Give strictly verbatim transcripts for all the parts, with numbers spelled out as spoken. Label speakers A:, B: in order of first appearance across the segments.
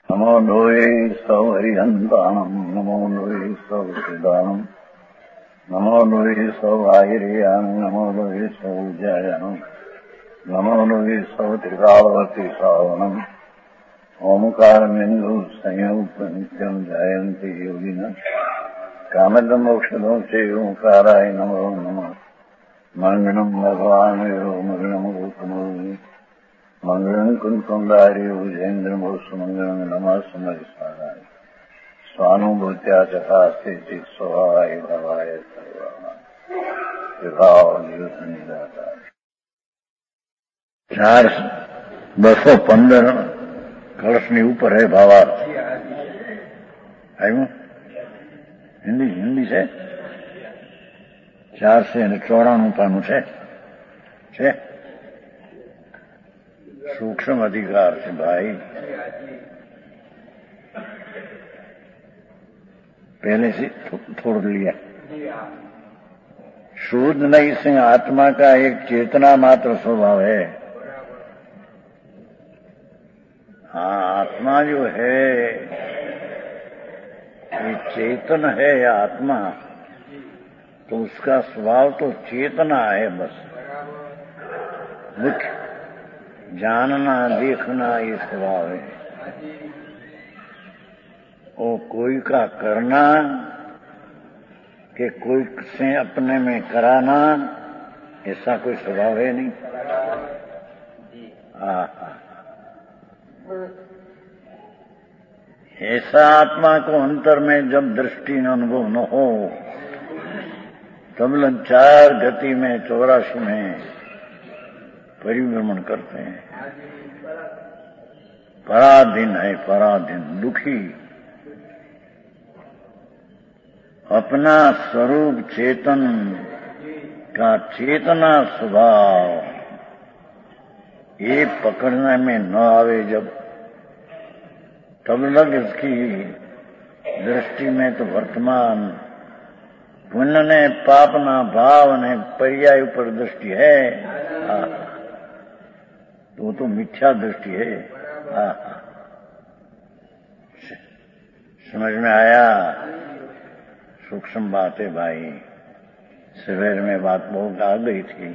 A: नमो लोये सौहरिहन्ताणम् नमो लोये सौहृदानम् नमो लोये सौभागिर्यानम् नमो लोये सौजायानम् नमो लोये सौत्रिकावती सावनम् ओंकारमेन्दु संयुक्तनित्यम् जायन्ति योगिनः कामदमोक्षदो च ओंकाराय नमो नमः मङ्गलम् भगवान् यो मङ्गलम् गौतमो मंगलम कुंकुंडारी उजेन्द्रमोसुमंगलम नमः समरिसाराय स्वानुभूत्या चकास्ते चित स्वभावाय भवाय सर्वभाव चार बसो पंदर कलशनी ऊपर है भावार्थ आयु हिंदी हिंदी से चार से चौराणु पानु છે છે सूक्ष्म अधिकार से भाई पहले से छोड़ लिया। शुद्ध नहीं से आत्मा का एक चेतना मात्र स्वभाव है। हाँ, आत्मा जो है ये चेतन है या आत्मा, तो उसका स्वभाव तो चेतना है बस। मुख्य जानना देखना ये स्वभाव है। वो कोई का करना कि कोई से अपने में कराना, ऐसा कोई स्वभाव है नहीं। हाँ, ऐसा आत्मा को अंतर में जब दृष्टि न अनुभव न हो, तब चार गति में चौरासी में परिभ्रमण करते हैं। पराधीन है, पराधीन दुखी। अपना स्वरूप चेतन का चेतना स्वभाव ये पकड़ने में न आवे जब, तब लग इसकी दृष्टि में तो वर्तमान पुण्य ने पाप ना भाव ने पर्याय पर दृष्टि है। हाँ, तो तो मिथ्या दृष्टि है। हाँ, समझ में आया? सूक्ष्म बात है भाई। सवेर में बात बहुत आ गई थी।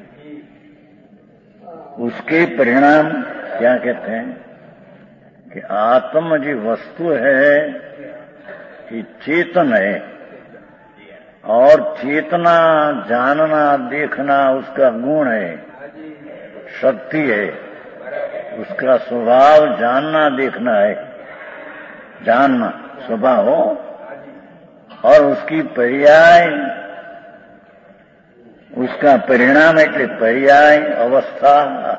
A: उसके परिणाम क्या कहते हैं कि आत्म जो वस्तु है कि चेतन है, और चेतना जानना देखना उसका गुण है, शक्ति है। उसका स्वभाव जानना देखना है, जानना स्वभाव हो, और उसकी पर्याय उसका परिणाम એટલે पर्याय अवस्था।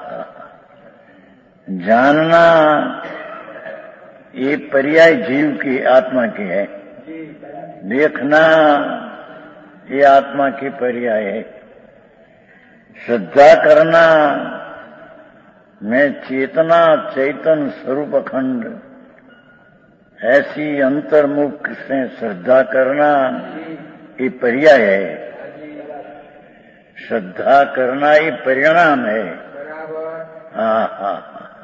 A: जानना ये पर्याय जीव की आत्मा की है, देखना ये आत्मा की पर्याय है। श्रद्धा करना में चेतना चैतन स्वरूप अखंड ऐसी अंतर्मुख से श्रद्धा करना ये पर्याय है। श्रद्धा करना ये परिणाम है। हाँ हाँ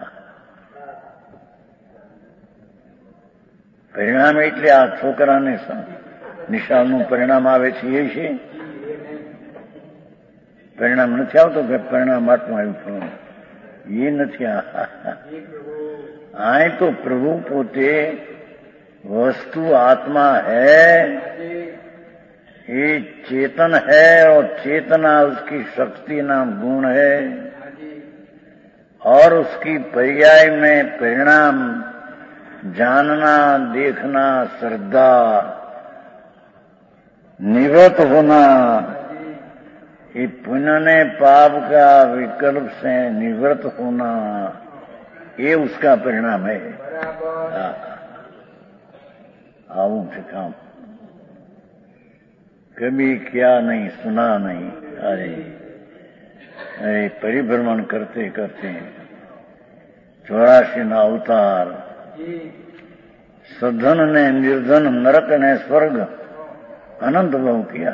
A: परिणाम એટલે આ છોકરાને નિશાળનું પરિણામ આવે છે એ છે। પરિણામ નથી આવતો કે પરિણામ આટલું આવ્યું, ये નથી। आए तो प्रभु पोते वस्तु आत्मा है, ये चेतन है, और चेतना उसकी शक्ति नाम गुण है, और उसकी पर्याय में परिणाम जानना देखना श्रद्धा निवृत्त होना। ये पुण्य ने पाप का विकल्प से निवृत्त होना, ये उसका परिणाम है। आऊं से काम कभी क्या नहीं सुना नहीं। अरे अरे परिभ्रमण करते करते चौरासी ना अवतार, सधन ने निर्धन नरक ने स्वर्ग अनंत भव किया।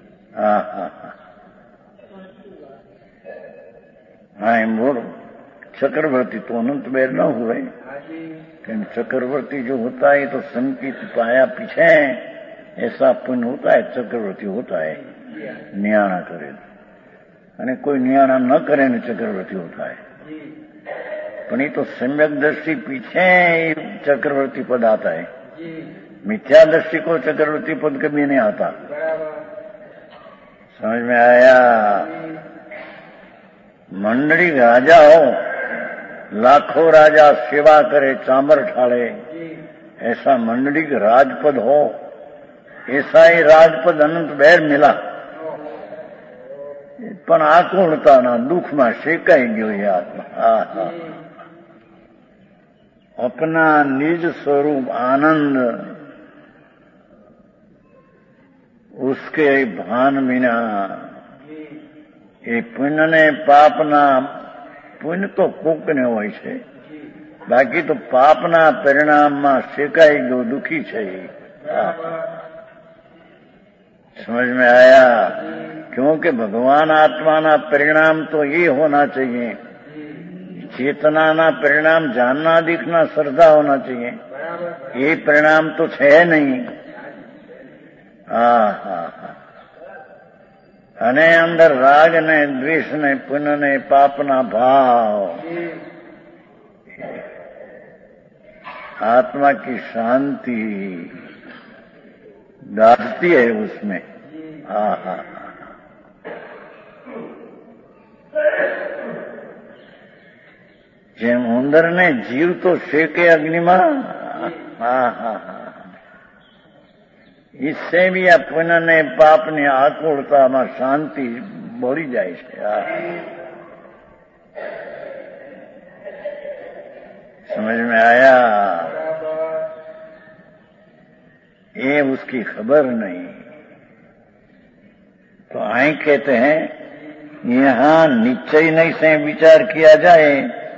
A: हाँ हाँ हाँ एम बोलो चक्रवर्ती तो अनंत बेर न हुए, लेकिन चक्रवर्ती जो होता है तो संकित पाया पीछे ऐसा पुण्य होता है, चक्रवर्ती होता है नियाणा करे અને કોઈ નિયાણા ન કરે ને ચક્રવર્તી होता है, પણ એ તો सम्यक दृष्टि पीछे चक्रवर्ती पद आता है, मिथ्या दृष्टि को चक्रवर्ती पद कभी नहीं आता। समझ में आया? मंडली राजा हो, लाखों राजा सेवा करे चामर ठाड़े, ऐसा मंडली राजपद हो, ऐसा ही राजपद अनंत बेर मिला, પણ આકુળતાના દુઃખમાં શેકાઈ ગયો એ આત્મા। આહા, अपना निज स्वरूप आनंद उसके भान बिना ये पुण्य ने पापना, पुण्य तो कोकने હોય છે, बाकी तो पापना परिणामમાં શેકાઈ ગયો दुखी છે। समझ में आया? क्योंकि भगवान आत्मा ना परिणाम तो ये होना चाहिए, चेतना ना परिणाम जानना दिखना श्रद्धा होना चाहिए, ये परिणाम तो है नहीं। हाँ हाँ हाँ, अने अंदर राग ने द्वेष ने पुण्य ने पाप ना भाव, आत्मा की शांति दाटती है उसमें। हाँ हाँ, જેમ ઉંદરને જીવ તો શેકે અગ્નિમાં, હા હા હા, इससे भी આ પુણ્યને પાપની આકુળતામાં શાંતિ બોલી જાય છે। समझ में आया? ये उसकी खबर नहीं। तो आई कहते हैं यहां निश्चय नहीं से विचार किया जाए,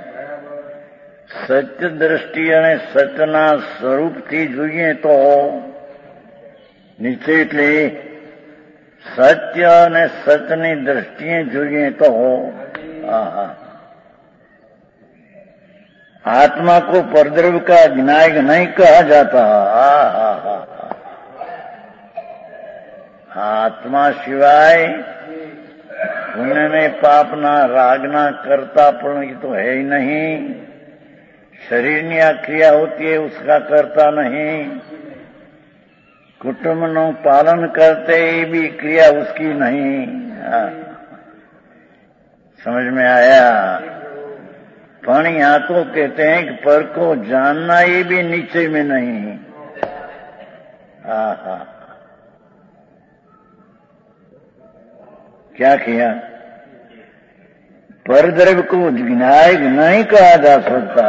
A: सत्य दृष्टि અને સતના સ્વરૂપથી જોઈએ તો નિશ્ચય એટલે સત્ય અને સતની દ્રષ્ટિએ જોઈએ તો આહા, आत्मा को परद्रव्य का ज्ञायक नहीं कहा जाता। आहा, आत्मा सिवाय पुण्य में पापना रागना करता पण तो है ही नहीं, शरीर ની આ ક્રિયા होती है उसका करता नहीं, कुटुंब નું पालन करते ये भी क्रिया उसकी नहीं। समझ में आया? पण यहां तो कहते हैं कि पर को जानना ये भी निश्चय में नहीं। आहा, क्या किया? परद्रव्य को ज्ञायक नहीं कहा जा सकता।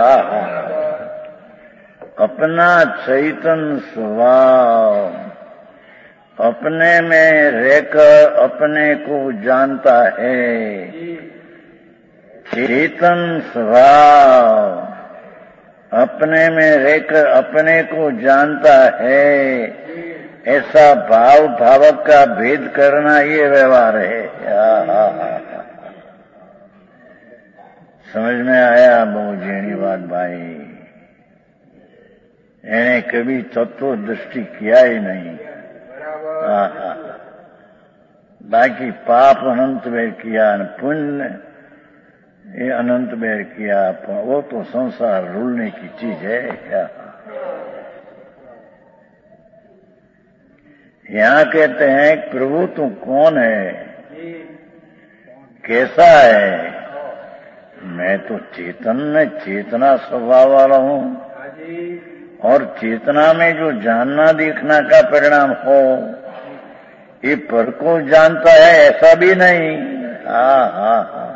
A: अपना चैतन्य स्वभाव अपने में रहकर अपने को जानता है, चेतन स्वभाव अपने में रहकर अपने को जानता है, ऐसा भाव भावक का भेद करना ये व्यवहार है। समझ में आया? बहुत झीणी बात भाई, એને कभी तत्व दृष्टि किया ही नहीं। आहा, बाकी पाप अनंत बेर किया, पुण्य ये अनंत बेर किया, वो तो संसार रूलने की चीज है। क्या यहाँ कहते हैं प्रभु तू कौन है, कैसा है? मैं तो चेतन में चेतना स्वभाव वाला हूँ, और चेतना में जो जानना देखना का परिणाम हो ये पर को जानता है ऐसा भी नहीं। हाँ हाँ हाँ,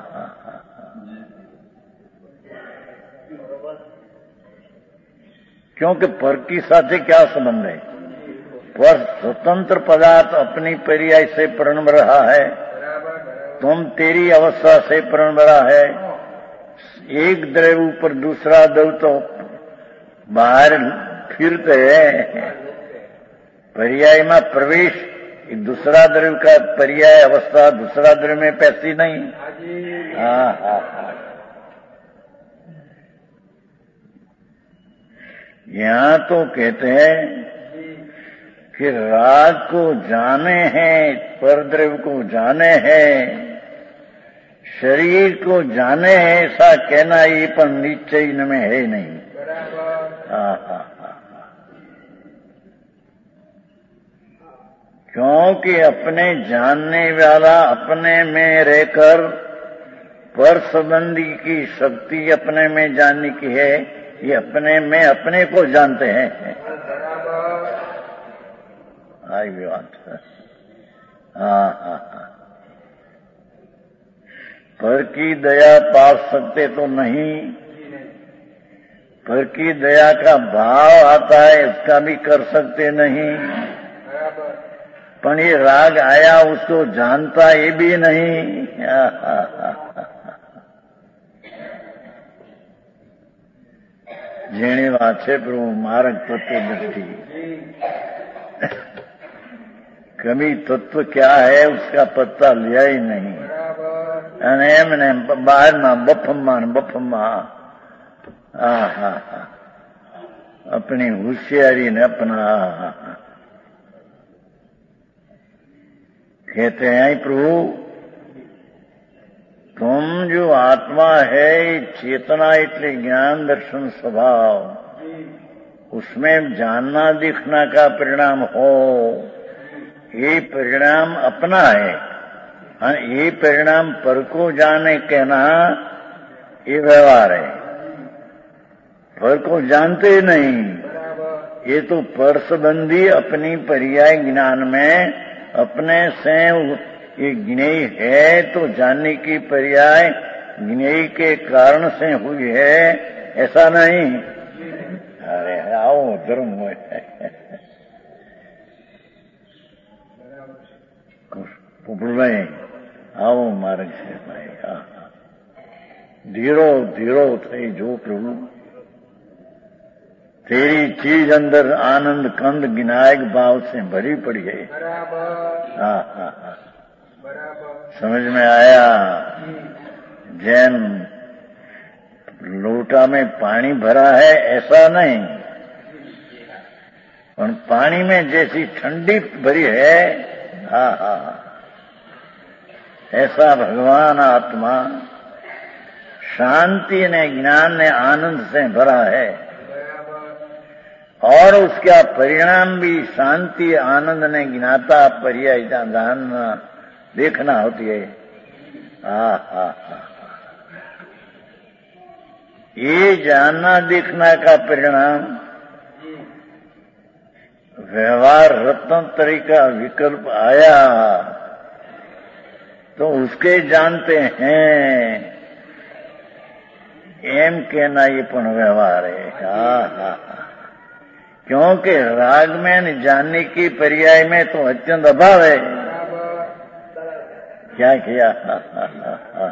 A: क्योंकि पर की साथे क्या संबंध है? पर स्वतंत्र पदार्थ अपनी पर्याय से प्रणम रहा है, तुम तेरी अवस्था से प्रणम रहा है। एक द्रव्य ऊपर दूसरा द्रव्य तो बाहर फिरते हैं, पर्याय में प्रवेश दूसरा द्रव्य का पर्याय अवस्था दूसरा द्रव्य में पैसी नहीं। हाँ हाँ हाँ, यहाँ तो कहते हैं कि राग को जाने हैं, परद्रव्य को जाने हैं, शरीर को जाने हैं, ऐसा कहना ये पर निश्चय इनमें है नहीं। हाँ हाँ हाँ, क्योंकि अपने जानने वाला अपने में रहकर पर संबंधी की शक्ति अपने में जानने की है, ये अपने में अपने को जानते हैं। आई बात है। हाँ हाँ हाँ, पर की दया पा सकते तो नहीं, पर की दया का भाव आता है उसका भी कर सकते नहीं, पर ये राग आया उसको जानता ये भी नहीं। हाँ हाँ हाँ, जेणी बात है प्रभु मार्ग तत्व दृष्टि। कभी तत्व क्या है उसका पता लिया ही नहीं, અને એમને બહારના બફમ્મા ને બફમ્મા। હા હા હા, अपनी होशियारी ने अपना कहते हैं प्रभु तुम जो आत्मा है चेतना इतने ज्ञान दर्शन स्वभाव, उसमें जानना दिखना का परिणाम हो, ये परिणाम अपना है। हाँ, ये परिणाम पर को जाने कहना ये व्यवहार है, पर को जानते नहीं। ये तो पर संबंधी अपनी पर्याय ज्ञान में अपने से ये ज्ञेय है तो जानने की पर्याय ज्ञेय के कारण से हुई है, ऐसा नहीं। अरे आओ धर्म में आओ मार्ग से भाई। धीरो धीरो थे जो प्रभु तेरी चीज अंदर आनंद कंद गिनायक भाव से भरी पड़ी है। हाँ हाँ हाँ, समझ में आया। जैन लोटा में पानी भरा है ऐसा नहीं, पर पानी में जैसी ठंडी भरी है, हाँ हाँ, ऐसा भगवान आत्मा शांति ने ज्ञान ने आनंद से भरा है, और उसका परिणाम भी शांति आनंद ने ज्ञाता पर्याय जानना देखना होती है। हाँ हाँ हाँ, ये जानना देखना का परिणाम व्यवहार रत्न तरीका विकल्प आया तो उसके जानते हैं, एम कहना ये पण व्यवहार है। हाँ हाँ हाँ, क्योंकि राग में जानने की पर्याय में तो अत्यंत अभाव है। क्या किया? हाँ हाँ हाँ हाँ,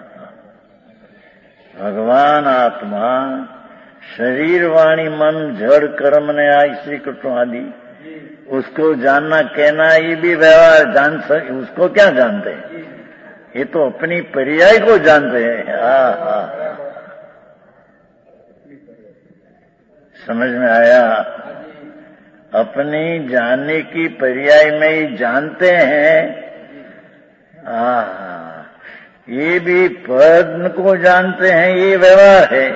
A: भगवान आत्मा शरीर वाणी मन जड़ कर्म ने आई श्री कृष्ण आदि उसको जानना कहना ये भी व्यवहार जान सक, उसको क्या जानते हैं? ये तो अपनी पर्याय को जानते हैं। हाँ हाँ, समझ में आया। अपनी जानने की पर्याय में ही जानते हैं। हाँ, ये भी पद को जानते हैं, ये व्यवहार है।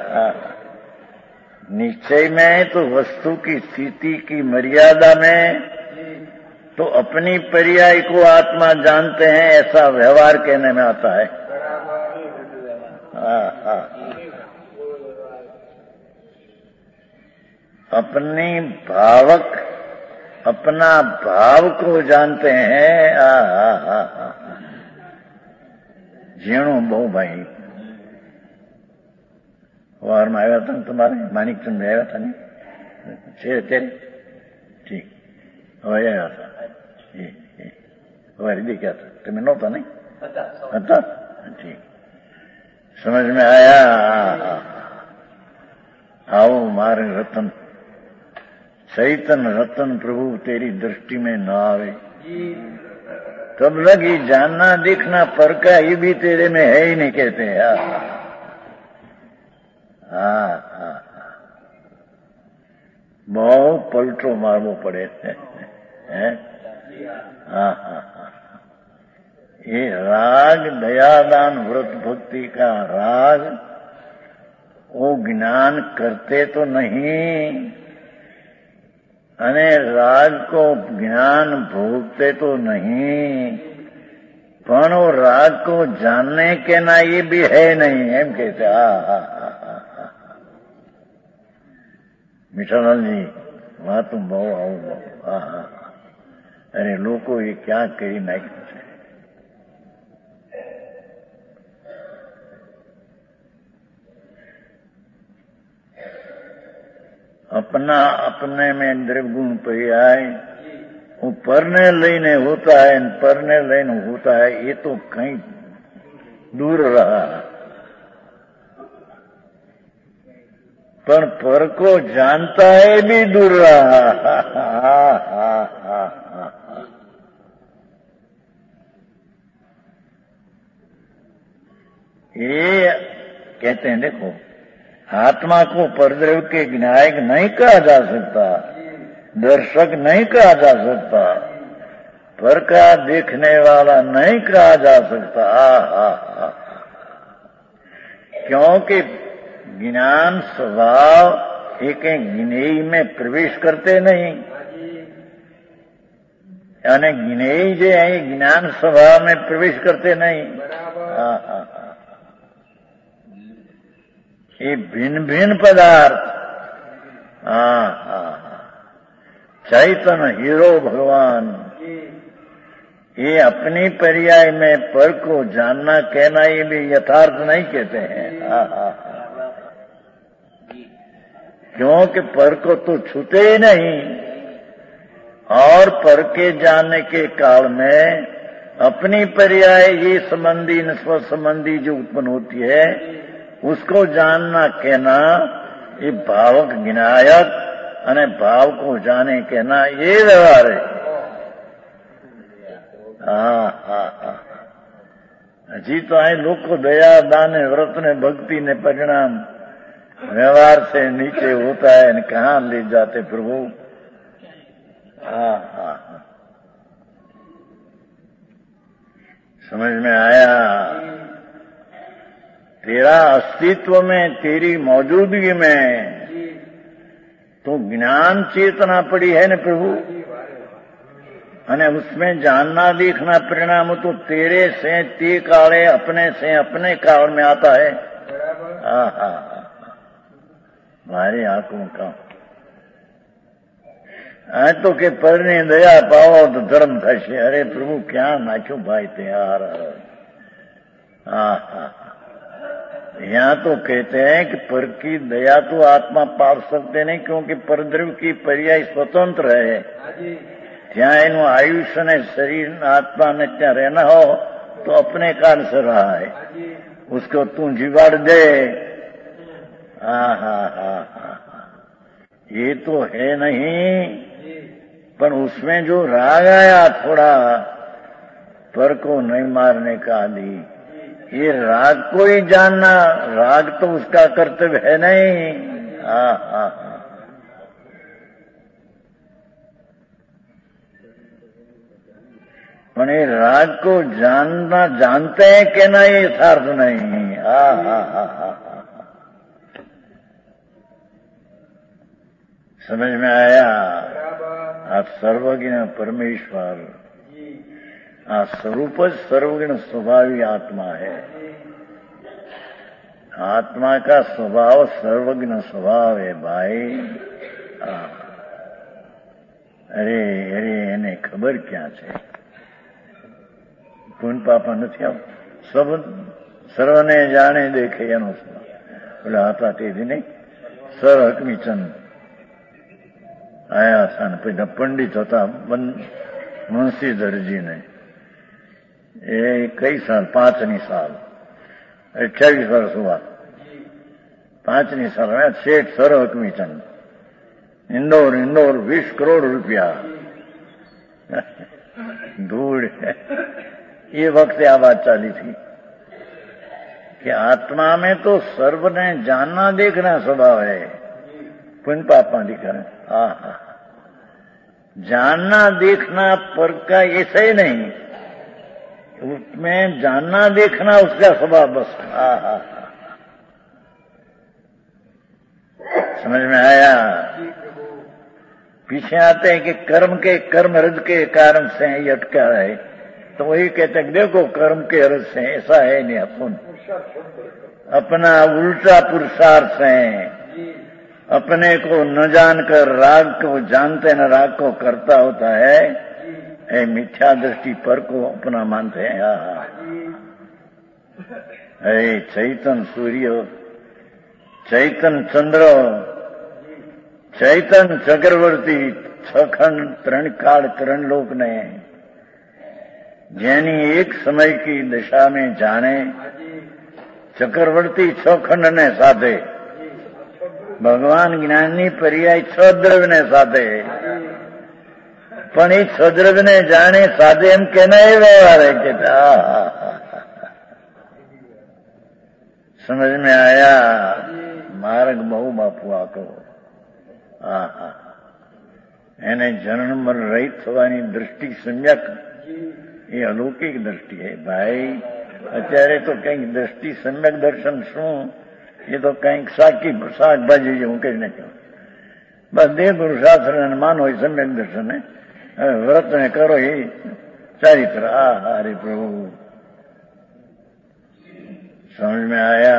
A: निश्चय में तो वस्तु की स्थिति की मर्यादा में तो अपनी पर्याय को आत्मा जानते हैं, ऐसा व्यवहार कहने में आता है। हाँ हाँ, अपनी भावक अपना भाव को जानते हैं। हाँ हाँ हाँ हाँ, जीणो बहु भाई वार में आया था तुम्हारे मानिकचंद में आया था नहीं तेरे तेरे ठीक हवाई आया था हवाई दे क्या था तुम्हें नौता नहीं था ठीक समझ में आया। आओ मारे रतन चैतन रतन प्रभु तेरी दृष्टि में न आवे तब लगी जानना देखना पर का ये भी तेरे में है ही नहीं कहते यार। हाँ हाँ, बहुत पलटो मारवो पड़े है, है? हाँ हाँ हाँ। ये राग दयादान व्रत भक्ति का राग वो ज्ञान करते तो नहीं, अने राग को ज्ञान भोगते तो नहीं, पण वो राग को जानने के ना ये भी है नहीं, एम कहते। हा हा हा हा मीठालाल जी वहां तुम बहु आओ बहु। हा हा अरे लोगों ये क्या कही नाख्યું છે। अपना अपने में द्रव्यगुण पर्याय वो परने लईने होता है, परने लईने होता है, ये तो कहीं दूर रहा। पर पर को जानता है भी दूर रहा। हा, हा, हा, हा, हा। ये कहते हैं, देखो आत्मा को परद्रव्य के ज्ञायक नहीं कहा जा सकता, दर्शक नहीं कहा जा सकता, पर का देखने वाला नहीं कहा जा सकता। आ, आ, आ, क्योंकि ज्ञान स्वभाव एक ज्ञेय में प्रवेश करते नहीं, यानी ज्ञेय जो है ज्ञान स्वभाव में प्रवेश करते नहीं। आ, आ, आ, ये भिन्न भिन्न पदार्थ, हाँ हाँ, चैतन्य हीरो भगवान, ये अपनी पर्याय में पर को जानना कहना ये भी यथार्थ नहीं कहते हैं। हाँ हाँ, क्योंकि पर को तो छूते ही नहीं, और पर के जानने के काल में अपनी पर्याय ये संबंधी स्व संबंधी जो उत्पन्न होती है उसको जानना कहना ये भावक ज्ञायक अने भाव को जाने कहना ये व्यवहार है। हाँ हाँ हाँ, जी तो आए लोग को दया दान व्रत ने भक्ति ने परिणाम व्यवहार से नीचे होता है, न कहाँ ले जाते प्रभु। हाँ हाँ हाँ, समझ में आया। तेरा अस्तित्व में, तेरी मौजूदगी में तो ज्ञान चेतना पड़ी है न प्रभु, अने उसमें जानना देखना परिणाम तो तेरे से ते काले अपने से अपने काल में आता है। हाँ हाँ, मारी आंखों का आज तो के परने दया पाओ तो धर्म थशे। अरे प्रभु क्या नाख्यो भाई तैयार। हाँ हाँ, यहाँ तो कहते हैं कि पर की दया तो आत्मा पा सकते नहीं, क्योंकि परद्रव्य की पर्याय स्वतंत्र है। ત્યાં એનું આયુષ્ય ને शरीर आत्मा ने क्या रहना हो तो अपने कारण से रहा है, उसको तू जिवाड़ दे। हाँ हाँ हाँ हाँ, ये तो है नहीं, पर उसमें जो राग आया थोड़ा पर को नहीं मारने का आदि, ये राग को ही जानना, राग तो उसका कर्तव्य है नहीं। हाँ हाँ हाँ, पर ये राग को जानना जानते हैं कि ना ये यथार्थ नहीं। हाँ हाँ हाँ हाँ, समझ में आया। आप सर्वज्ञ परमेश्वर, आ स्वरूप सर्वगुण स्वभावी आत्मा है। आत्मा का स्वभाव सर्वज्ञ स्वभाव है भाई। आ, अरे अरे એને ખબર ક્યાં છે, પૂન પાપા નથી આવ સબ સર્વને જાણે દેખે એનો સ્વભાવ। બોલે હતા તેથી નહીં સર હકમીચંદ આયા સન પછી પંડિત હતા મુનશી દરજીને, એ કઈ સાલ પાંચની સાલ અઠ્યાવીસ વર્ષ हुआ, પાંચની સાલ શેઠ સર હકમીચંદ इंदौर इंदौर बीस करोड़ रुपया धूड़। ये वक्त आ बात चाली थी कि आत्मा में तो सर्व ने जानना देखना स्वभाव है, पुण्य पापा दिखा आहा, जानना देखना पर का ऐसा ही नहीं, उसमें जानना देखना उसका स्वभाव बस। आहा, समझ में आया? पीछे आते हैं कि कर्म के कर्म रज के कारण से ये अटका है, तो वही कहते हैं देखो कर्म के रज से ऐसा है नहीं, अपन अपना उल्टा पुरुषार्थ है, अपने को न जानकर राग को जानते न राग को करता होता है, ए मिथ्या दृष्टि पर को अपना मानते हैं। ए चैतन सूर्य, चैतन चंद्र, चैतन चक्रवर्ती छखंड त्रण काल त्रण लोक ने જેની એક સમય की दशा में जाने, चक्रवर्ती छखंड ने साधे, भगवान ज्ञानी पर्याय छ द्रव्य ने साधे, पण छ द्रव्य ने जाने साधे एम कहना ही व्यवहार है कि समझ में आया? मार्ग बहु बापू आको એને જન્મ મરણ રહિત થવાની દૃષ્ટિ સમ્યક એ અલૌકિક દ્રષ્ટિ है ભાઈ। અત્યારે તો કંઈક દ્રષ્ટિ સમ્યક દર્શન શું, એ તો કંઈક શાકી શાકભાજી જેવું કઈ નાખ્યું, બસ દેહ પુરુષાર્થ માનો હોય સમ્યક દર્શન है। હવે વ્રત ને કરો એ ચારિત્ર। આ હરે પ્રભુ, समझ में आया?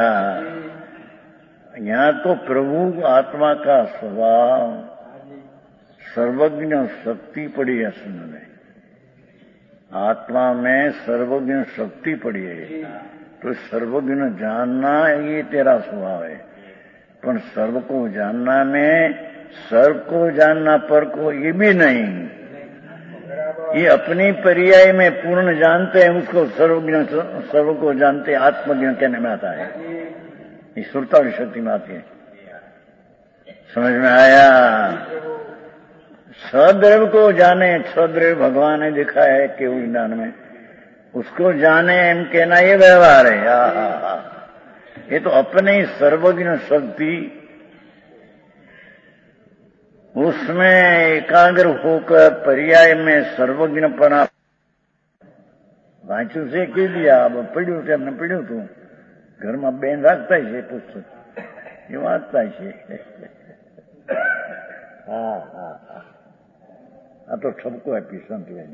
A: यहाँ तो प्रभु आत्मा का स्वभाव सर्वज्ञ शक्ति पड़ी है। सुन में आत्मा में सर्वज्ञ शक्ति पड़ी है, तो सर्वज्ञ जानना ये तेरा स्वभाव है, पर सर्व को जानना में सर्व को जानना पर को ये भी नहीं, ये अपनी पर्याय में पूर्ण जानते हैं उसको सर्वज्ञ, सर्व को जानते आत्मज्ञ कहने में आता है। ये सुरताड़ी शक्ति में आती है। समझ में आया? सद्रव्य को जाने, सद्रव्य भगवान ने दिखा है कि विज्ञान में, उसको जाने एम कहना ये व्यवहार है। आ, ये तो अपने सर्वज्ञ शक्ति उसमें एकाग्र होकर पर्याय में सर्वज्ञपना वांचू से कह दिया। अब पढ़ू थे, हमने पढ़ू तू घर में बेन राखता है पुस्तक, ये वाँचता है। हाँ हाँ हाँ, आ तो ठपको है संत ने।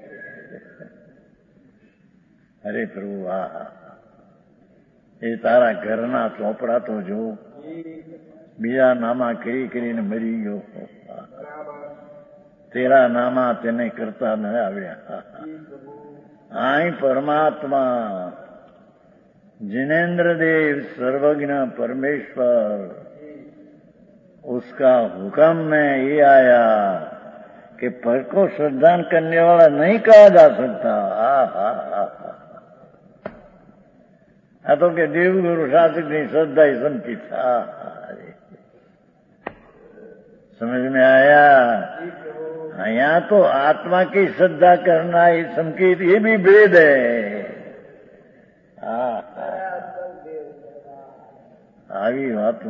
A: अरे प्रभु, हाँ हाँ, ये तारा घरना ચોપડા તો જો, બીજા નામા કરી કરીને મરી ગયો, તેરા નામા તેને કરતા ન આવ્યા। આઈ પરમાત્मा जिनेन्द्र देव सर्वज्ञ परमेश्वर, उसका हुक्म में ये आया कि पर को श्रद्धान करने वाला नहीं कहा जा सकता। आ तो के देव गुरु शास्त्र की श्रद्धा ही संकित। समझ में आया? यहाँ तो आत्मा की श्रद्धा करना ये संकेत, ये भी भेद है। આવી વાતો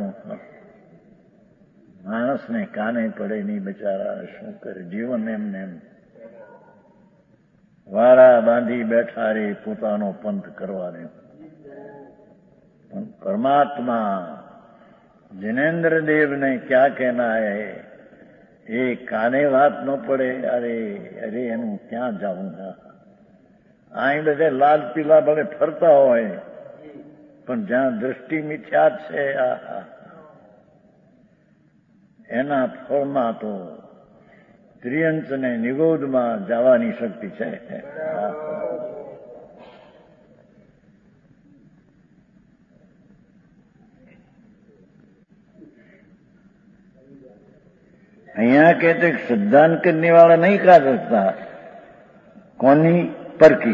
A: માણસને કાને પડે નહીં, બચારા શું કરે, જીવન એમને એમ વારા બાંધી બેઠા રે પોતાનો પંથ કરવાને। પણ પરમાત્મા जिनेन्द्र देव ने क्या कहना है, ये काने बात न पड़े। अरे अरे एनु क्या जाऊंगा, आई बधे लाल पीला भले फरता होय, પણ જ્યાં દૃષ્ટિ મિથ્યા છે એના ફળમાં તો ત્રિયંચ ને નિગોદમાં જવાની શક્તિ છે। અહીંયા कहते श्रद्धान करने वाला नहीं कहा सकता, कौनी पर की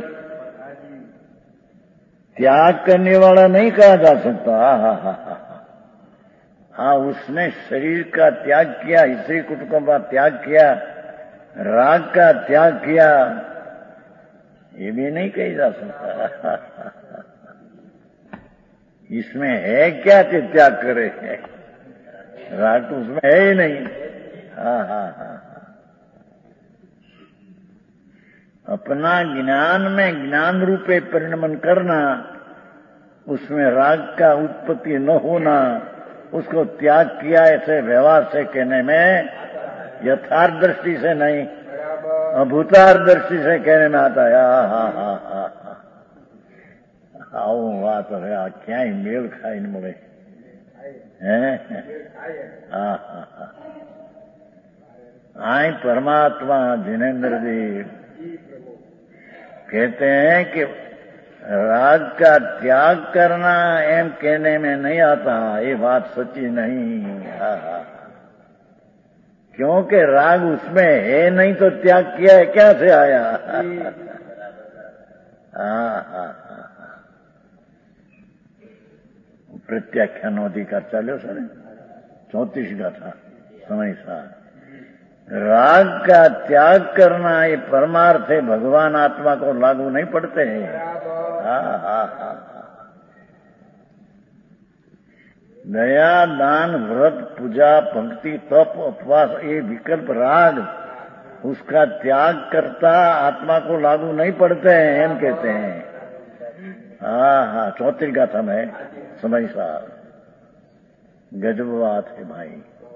A: त्याग करने वाला नहीं कहा जा सकता। हा हा हा हा हाँ, उसने शरीर का त्याग किया, स्त्री कुटुंब का त्याग किया, राग का त्याग किया, ये भी नहीं कही जा सकता। इसमें है क्या कि त्याग करे, राग तो उसमें है ही नहीं। हाँ हाँ हाँ अपना ज्ञान में ज्ञान रूपे परिणमन करना, उसमें राग का उत्पत्ति न होना, उसको त्याग किया ऐसे व्यवहार से कहने में, यथार्थ दृष्टि से नहीं, अभूतार्थ दृष्टि से कहने में आता है। हा हा हा हा आओ बात है, आ क्या ही मेल खाई न મળે हैं? हाँ हाँ हाँ आई परमात्मा जिनेन्द्र जी कहते हैं कि राग का त्याग करना एम कहने में नहीं आता, ये बात सच्ची नहीं। हाँ हाँ क्योंकि राग उसमें है नहीं तो त्याग किया है क्या से आया? हाँ हाँ प्रत्याख्यान अधिकार चालो सर चौतीस गाथा समय सा राग का त्याग करना ये परमार्थ है, भगवान आत्मा को लागू नहीं पड़ते हैं। हाँ हाँ हाँ दया दान व्रत पूजा भक्ति तप उपवास ये विकल्प राग उसका त्याग करता आत्मा को लागू नहीं पड़ते हैं, हम कहते हैं। हाँ हाँ चौथी गाथा में समय साहब गजब बात है भाई।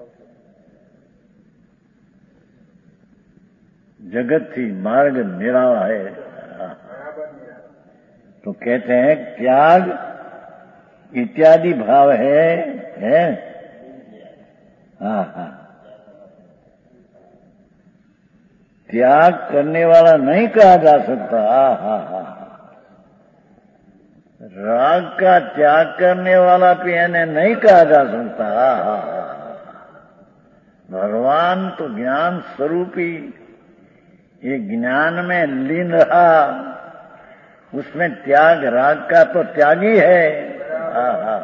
A: जगत थी मार्ग निराला है। तो कहते हैं त्याग इत्यादि भाव है, है? हाँ हाँ त्याग करने वाला नहीं कहा जा सकता। हाँ हाँ हाँ राग का त्याग करने वाला भी इन्हें नहीं कहा जा सकता। हाँ हाँ भगवान तो ज्ञान स्वरूपी, ये ज्ञान में लीन रहा, उसमें त्याग राग का तो त्यागी है। हाँ हाँ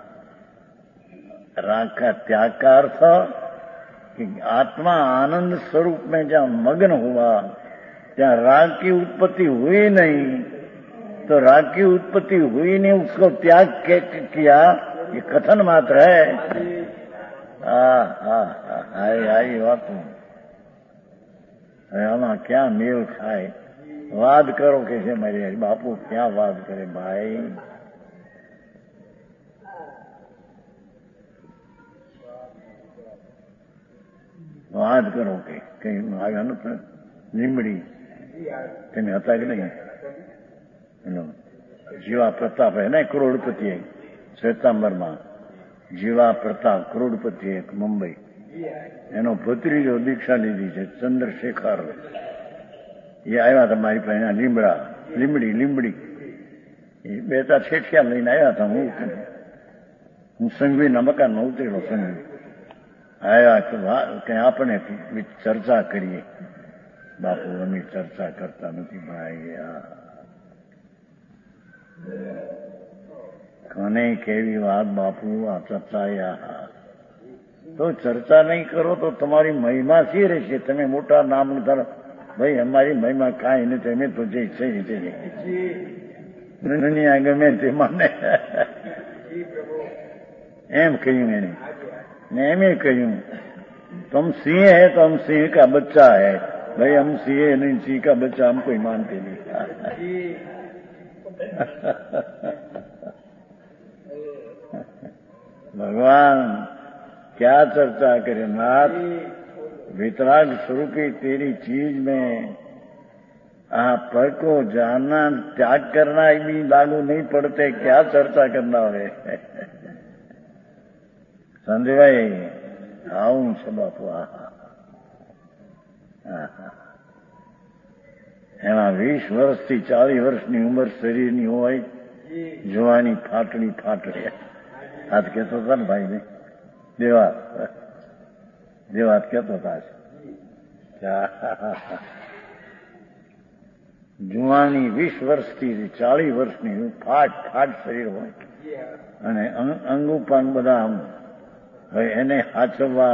A: राग का त्याग का अर्थ कि आत्मा आनंद स्वरूप में जहाँ मग्न हुआ, जहाँ राग की उत्पत्ति हुई नहीं, तो राग की उत्पत्ति हुई नहीं, उसको त्याग किया, ये कथन मात्र है। हाँ हाँ आई आई बात आमा क्या मेल खाए, वाद करो कैसे मेरे बापू, क्या वाद करे भाई। वाद करो के कहीं आया न લીંબડી તમે હતા કે નહીં? જીવા પ્રતાપ હે ને કરોડપતિ શ્વેતાંબરમાં જીવા પ્રતાપ કરોડપતિ એક મુંબઈ, એનો ભત્રીજો દીક્ષા લીધી છે ચંદ્રશેખર, એ આવ્યા હતા મારી પાસે લીમડા લીમડી લીમડી એ બે ચાર છેઠિયા લઈને આવ્યા હતા। હું હું સંઘવીના મકાનમાં ઉતરેલો, સંઘવી આવ્યા કે આપણે ચર્ચા કરીએ। બાપુ અમે ચર્ચા કરતા નથી ભાઈ, કોને કેવી વાત બાપુ આ ચર્ચા તો ચર્ચા નહીં કરો તો તમારી મહિમા શી રહેશે? તમે મોટા નામ ધરો ભાઈ, અમારી મહિમા કાંઈ નથી, અમે તો જે છે દુનિયા ગમે તે માને એમ કહ્યું એને ને એમે કહ્યું तुम सिंह है तो हम सिंह का बच्चा है भाई, हम सिंह नहीं, सिंह का बच्चा हम कोई मानते नहीं। भगवान क्या चर्चा करे नाथ, वितराग स्वरूपी तेरी चीज में आप पर को जानना त्याग करना भी लागू नहीं पड़ते, क्या चर्चा करना है। संजय भाई આવું છે બાપુ। એમાં વીસ વર્ષથી ચાલીસ વર્ષની ઉંમર શરીરની હોય, જોવાની ફાટડી ફાટડી હાથ કહેતો હતા ને ભાઈ ને દેવાત દેવાત કહેતો હતા, જુવાની વીસ વર્ષથી ચાલીસ વર્ષની ફાટ ફાટ શરીર હોય અને અંગુપાંગ બધા આમ એને હાચવવા।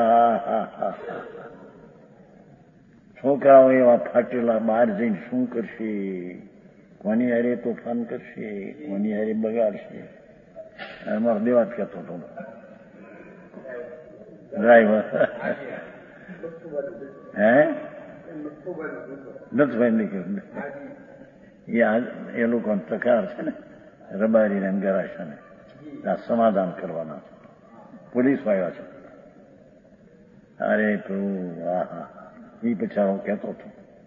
A: છોકરાઓ એવા ફાટેલા બહાર જઈને શું કરશે, કોની હારે તોફાન કરશે, કોની હારે બગાડશે। અમારો દેવાત કહેતો હતો ડ્રાઈવર, હે નથી ભાઈ નીકળ્યું એ આ એ લોકો તકાર છે ને રબારી ને ગરાશા ને આ સમાધાન કરવાના છે પોલીસ આવ્યા છે. અરે પ્રભુ હા હા એ બચારો કહેતો હતો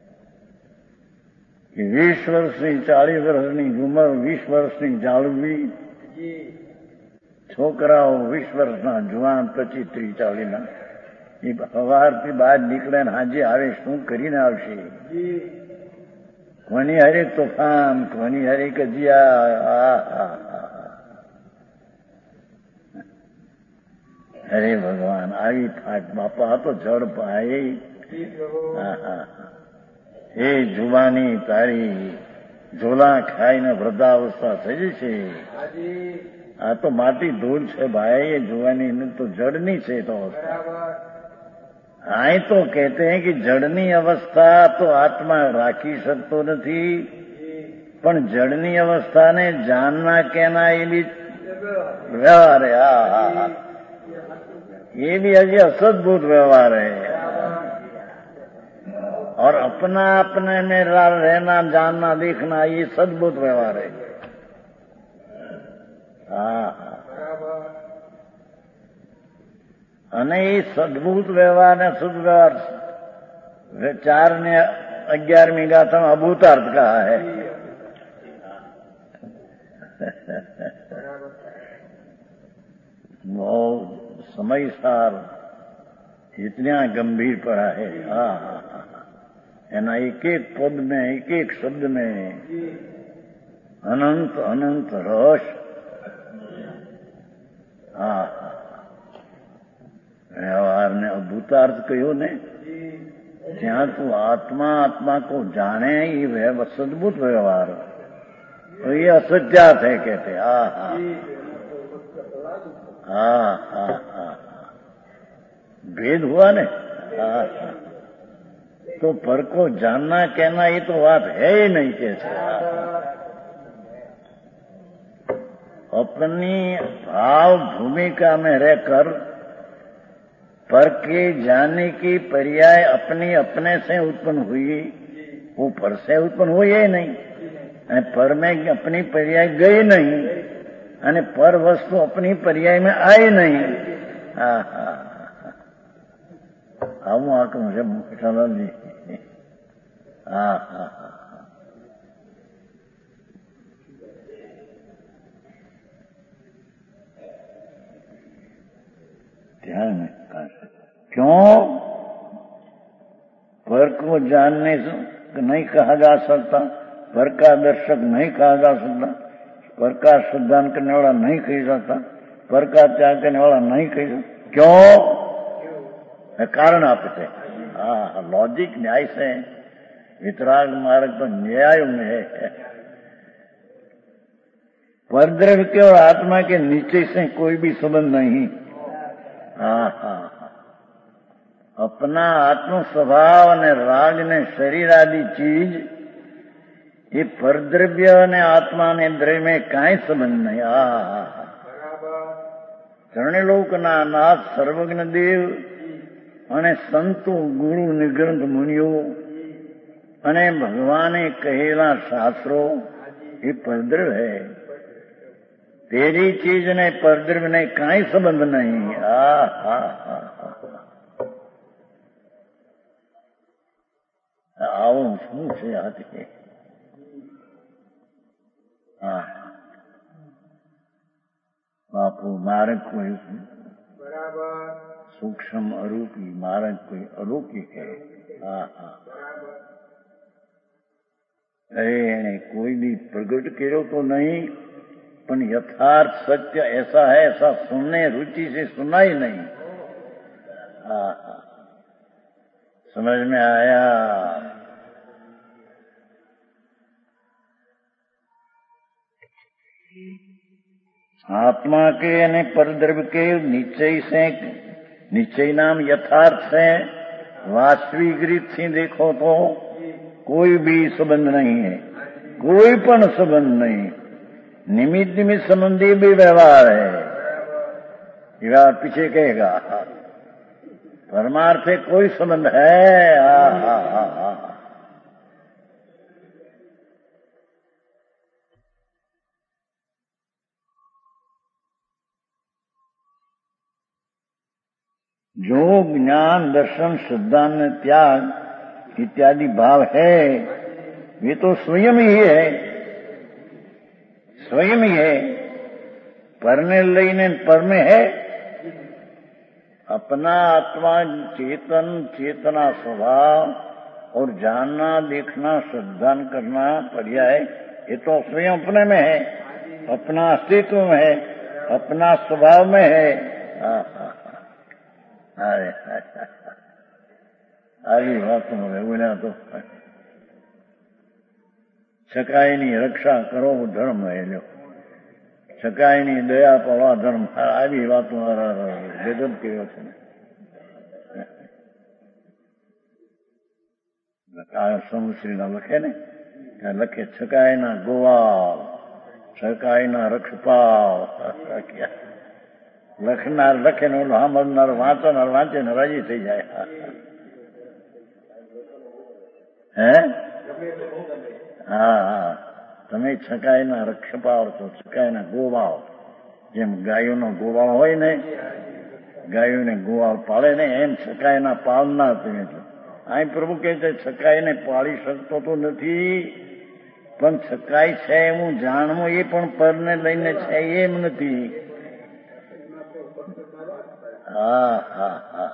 A: કે વીસ વર્ષની ચાલીસ વર્ષની ઉંમર વીસ વર્ષની જાળવી છોકરાઓ વીસ વર્ષના જુવાન પચીસ ત્રીસ ચાલીસના એ સવારથી બહાર નીકળે ને હાજે આવે શું કરીને આવશે? કોની હારે તોફાન, કોની હારે કજિયા. અરે ભગવાન આવી ફાટ બાપા તો જડ પાય. એ જુવાની તારી ઝોલા ખાઈને વૃદ્ધાવસ્થા થઈ જશે. આ તો માટી ધૂળ છે ભાઈ, એ જુવાની તો જડની છે. તો આય તો કહેતે हैं कि જડની અવસ્થા તો આત્મા રાખી શકતો નથી, પણ જડની અवस्थाને जानना कहना ये भी व्यवहार है. हाँ हाँ हाँ ये भी अभी असद्भुत व्यवहार है. और अपना अपने में रहना जानना देखना ये सद्भुत व्यवहार है. हाँ અને એ સદભૂત વ્યવહાર ને શુદ્ધ વ્યવહાર ચાર ને અગિયારમી ગાથામાં અભૂતાર્થ કહા है. बहुत समय सार इतना गंभीर पड़ा है. हाँ हाँ हाँ एना एक एक पद में एक एक शब्द में अनंत अनंत रस. हाँ व्यवहार ने अभूतार्थ कहो ने જ્યાં તું આત્મા આત્મા को जाने ये सद्भुत व्यवहार तो ये असत्यार्थ है कहते. हाँ हाँ हाँ हाँ हाँ भेद हुआ ने. हाँ हाँ तो पर को जानना कहना ये तो बात है ही नहीं कहते. अपनी भाव भूमिका में रहकर पर के जानने की पर्याय अपनी अपने से उत्पन्न हुई, वो पर से उत्पन्न हुई ही नहीं, पर में अपनी पर्याय गई नहीं, અને પર વસ્તુ अपनी पर्याय में आई नहीं. હા હા આવું આકરું છે મોટાલાલજી. હા હા હા ध्यान में क्यों पर को जानने से नहीं कहा जा सकता, पर का दर्शक नहीं कहा जा सकता, पर का श्रद्धान करने वाला नहीं कह सकता, पर का त्याग करने वाला नहीं कह सकता. क्यों? कारण आपसे. हाँ लॉजिक न्याय से वितराग मार्ग तो न्याय में है. परद्रव्य के और आत्मा के नीचे से कोई भी संबंध नहीं. हाँ हाँ अपना आत्म स्वभाव ने राग ने शरीर आदि चीज ये परद्रव्य ने आत्मा ने द्रव्य में काई संबंध नहीं. હા હા ચરણલોકના નાથ સર્વજ્ઞ દેવ અને સંતો ગુરુ નિગ્રંથ મુનિઓ અને ભગવાને કહેલા શાસ્ત્રો એ પરદ્રવ્ય है. तेरी चीज ने परद्रव्य ने काई संबंध नहीं. हा हा हा આવું શું છે આજે? હા બાપુ માર્ગ કોઈ બરાબર સૂક્ષ્મ અરૂપી, માર્ગ કોઈ અલૌકિક है. હા હા अरे એને કોઈ भी प्रगट કર્યો तो नहीं, पण यथार्थ सत्य ऐसा है, ऐसा सुनने रुचि से सुना ही नहीं. हाँ हाँ समझ में आया. आत्मा के यानी परद्रव्य के निश्चय से, निश्चय नाम यथार्थ से वास्तविक रीत से देखो तो कोई भी संबंध नहीं है, कोई पण संबंध नहीं. निमित्त निमित्त संबंधी भी व्यवहार है. ये बात पीछे कहेगा परमार्थ से कोई संबंध है। हा हा हा हा जो ज्ञान दर्शन श्रद्धा न त्याग इत्यादि भाव है वे तो स्वयं ही है, स्वयं ही है। परने लईने पर में है अपना आत्मा चेतन चेतना स्वभाव और जानना देखना श्रद्धा करना पर्याय ये तो स्वयं अपने में है, अपना अस्तित्व में है, अपना स्वभाव में है। अरे આવી વાતો બોલ્યા તો છકાયની રક્ષા કરો ધર્મ એલ્યો, છકાયની દયા પાવા ધર્મ, આવી વાતો ગજબ કર્યો છે ને। સમશ્રીના લખે ને ત્યાં લખે છકાયના ગોવાળ છકાયના રક્ષપાલ, લખનાર લખે ને ઓલો સાંભળનાર વાંચનાર વાંચે ને રાજી થઈ જાય। હે હા હા તમે છકાયના રક્ષપાળ છો, છકાયના ગોવાળ, જેમ ગાયોનો ગોવાળ હોય ને, ગાયોને ગોવાળ પાળે ને એમ છકાયના પાળનાર તમે છો। અહીં પ્રભુ કહે છે છકાયને પાળી શકતો તો નથી, પણ છકાય છે એવું જાણવું એ પણ પરને લઈને છે એમ નથી। હા હા હા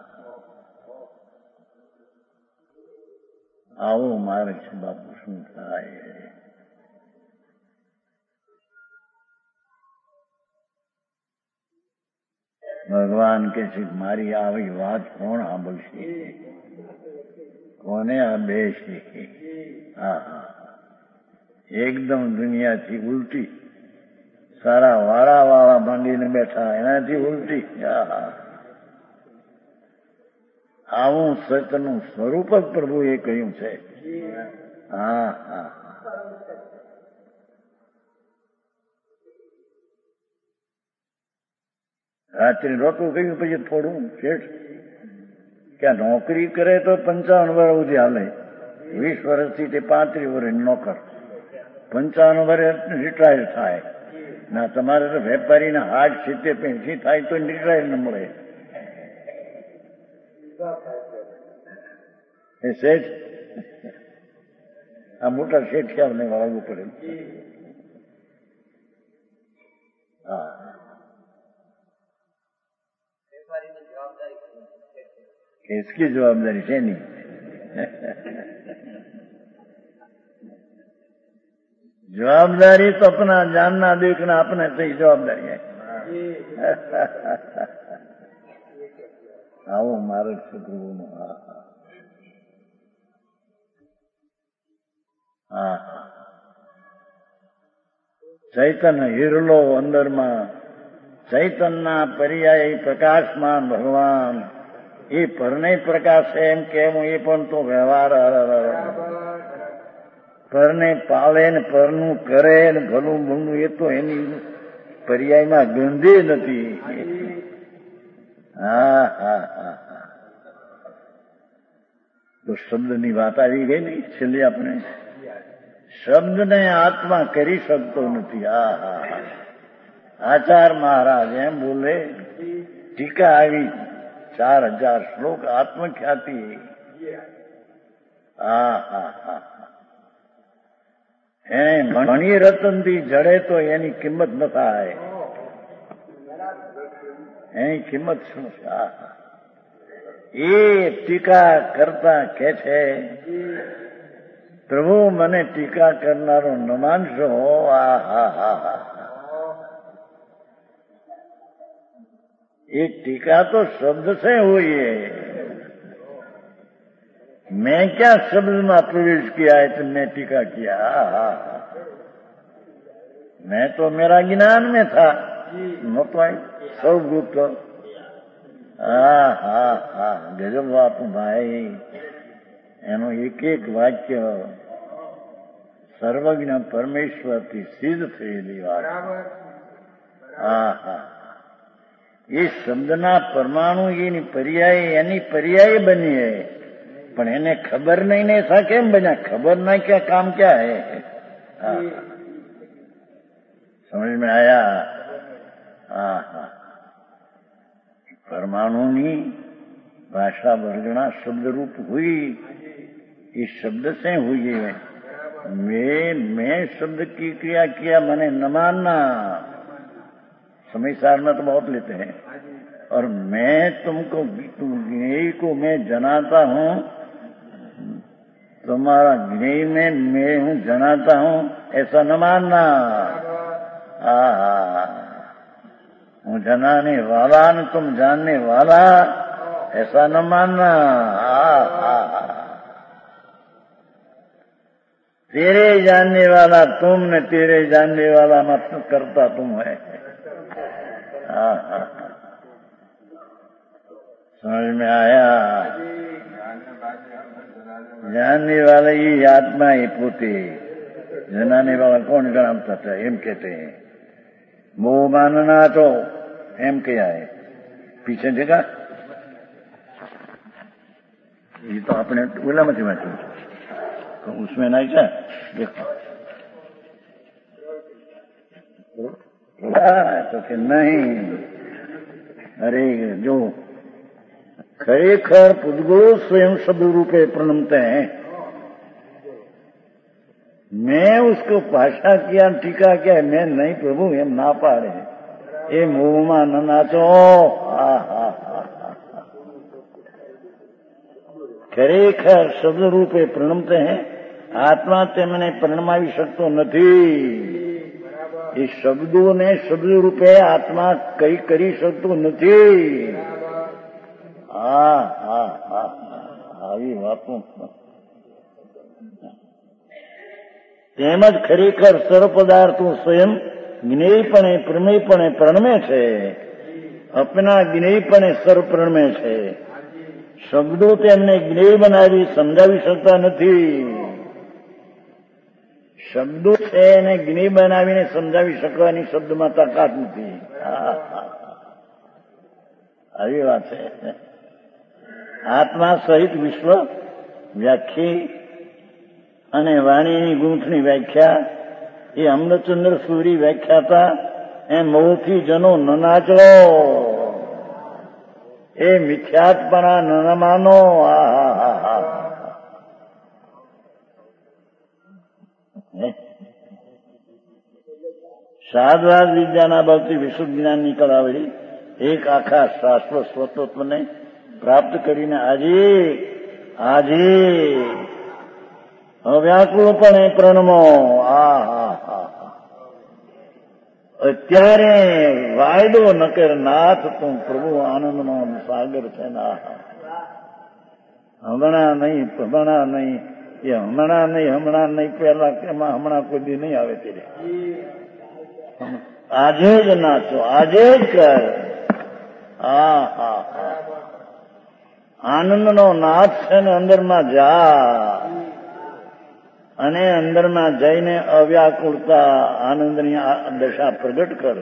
A: આવો માર્ગ છે બાપુ, શું થાય? ભગવાન કે છે મારી આવી વાત કોણ સાંભળશે, કોને આ બેસી? હા હા એકદમ દુનિયાથી ઉલટી, સારા વાળા વાળા બાંધીને બેઠા એનાથી ઉલટી। આવું સતનું સ્વરૂપ જ પ્રભુએ કહ્યું છે। હા હા રાત્રે રોતું કહ્યું પછી થોડું શેઠ ક્યાં નોકરી કરે તો પંચાવન વર્ષ સુધી હાલે, વીસ વર્ષથી તે પાંત્રીસ વર્ષ નોકર, પંચાવન વર્ષ રિટાયર થાય ના, તમારે તો વેપારીના હાથ સિત્તેર પેંસી થાય તો રિટાયર ન મળે। એ શેઠ આ મોટા શેઠિયાને વાળવું પડે। હા इसकी जवाबदारी है नहीं। जवाबदारी तो अपना जानना देखना अपने से ही जवाबदारी है। आओ मार्ग से प्रभु नो હા ચૈતન્ય હિરલો અંદરમાં, ચૈતનના પર્યાય પ્રકાશમાં ભગવાન એ પરને પ્રકાશ છે એમ કેવું એ પણ તો વ્યવહાર પરને પાળે ને પરનું કરે ને ભલું ભૂંડું એ તો એની પર્યાયમાં ગંધી નથી। હા હા હા તો શબ્દની વાત આવી ગઈ ને છેલ્લે આપણે, શબ્દને આત્મા કરી શકતો નથી। હા હા આચાર મહારાજ એમ બોલે, ટીકા આવી ચાર હજાર શ્લોક આત્મખ્યાતિ। હા હા હા એને મણી રતનથી જડે તો એની કિંમત ન થાય, એની કિંમત શું છે? હા હા એ ટીકા કરતા કે છે પ્રભુ મને ટીકા કરનારો ન માનશો। આ હા હા હા ये टीका तो शब्द से हुई है, मैं क्या शब्द में प्रवेश किया है तुमने टीका किया? मैं तो मेरा ज्ञान में था, न तो सर्वगुप्त। હા હા હા ગજબ વાત ભાઈ, એનું એક એક વાક્ય સર્વજ્ઞ પરમેશ્વરથી સિદ્ધ થયેલી વાત। હા હા એ શબ્દના પરમાણુ એની પર્યાય એની પર્યાય બની હે, પણ એને ખબર નહીં ને ऐसा કેમ બન્યા? ખબર ના ક્યાં કામ ક્યાં હે? हाँ, समझ में आया? हाँ हाँ, परमाणुनी भाषा वर्गणा शब्द रूप हुई, इस शब्द से हुई है। मैं मैं शब्द की क्रिया किया मैंने न मानना, समय सार में तो बहुत लेते हैं। और मैं तुमको तुम ज्ञेय को मैं जनाता हूं, तुम्हारा ज्ञेय में मैं हूं जनाता हूं, ऐसा न मानना। आ हूं जनाने वाला न तुम जानने वाला, ऐसा न मानना। आ, आ, तेरे जानने वाला तुम ने तेरे जानने वाला मत करता तुम है। आ, आ, समझ में आया? जानने वाला ये आत्मा ही पोते, जनाने वाला कौन जनाता था? एम कहते हैं। मोह मानना तो एम क्या है? पीछे देखा, ये तो आपने बोला मत बैठो तो उसमें नहीं क्या देखो तो कि नहीं। अरे जो खरेखर पुद्गलो स्वयं शब्द रूपे प्रणमते हैं, मैं उसको भाषा किया टीका किया, मैं नहीं प्रभु एम ना पाड़े ए मोहमा न नाचो। खरेखर शब्द रूपे प्रणमते हैं, आत्मा तेमने प्रणमावी શકતો નથી। એ શબ્દોને શબ્દ રૂપે આત્મા કઈ કરી શકતો નથી। હા હા હા, આવી વાતો તેમજ ખરેખર સર્વ પદાર્થો સ્વયં જ્ઞેયપણે પ્રમેયપણે પ્રણમે છે, અપના જ્ઞેયપણે સર્વ પ્રણમે છે। શબ્દો તેમને જ્ઞેય બનાવી સમજાવી શકતા નથી। શબ્દો છે એને જ્ઞેય બનાવીને સમજાવી શકવાની શબ્દમાં તાકાત નથી। આવી વાત છે। આત્મા સહિત વિશ્વ વ્યાખ્યા અને વાણીની ગૂંથની વ્યાખ્યા એ અમૃતચંદ્ર સૂરી વ્યાખ્યાતા એ મોહથી જનો ન નાચો, એ મિથ્યાત્પણા ન માનો। શાસ્ત્રાર્થ વિદ્યાના બળથી વિશુદ્ધ જ્ઞાનની કળાવડી એક આખા શાશ્વત સ્વતત્વને પ્રાપ્ત કરીને આજે આજે અવ્યાકુળપણે પ્રણમો। આ હા હા, અત્યારે વાયદો ન કર નાથ તું પ્રભુ આનંદનો સાગર છે ના। હમણાં નહીં હમણાં નહીં એ હમણાં નહીં હમણાં નહીં પહેલા એમાં હમણાં કોઈ દી નહીં આવે તેરે। આજે જ નાચો, આજે જ કર। હા હા હા, આનંદનો નાથ છે ને અંદરમાં જા અને અંદરમાં જઈને અવ્યાકુળતા આનંદની દશા પ્રગટ કર।